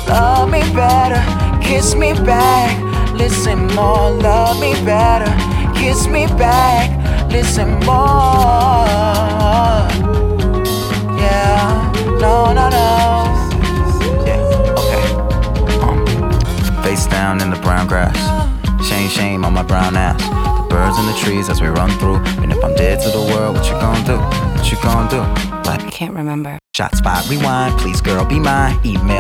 Love me better, kiss me back, listen more. Love me better, kiss me back, listen more. Yeah, no, no, no. Yeah, okay. Face down in the brown grass, shame, shame on my brown ass. The birds in the trees as we run through. And if I'm dead to the world, what you gonna do? What you gonna do? What? I can't remember. Shot, spot, rewind, please girl be mine. Email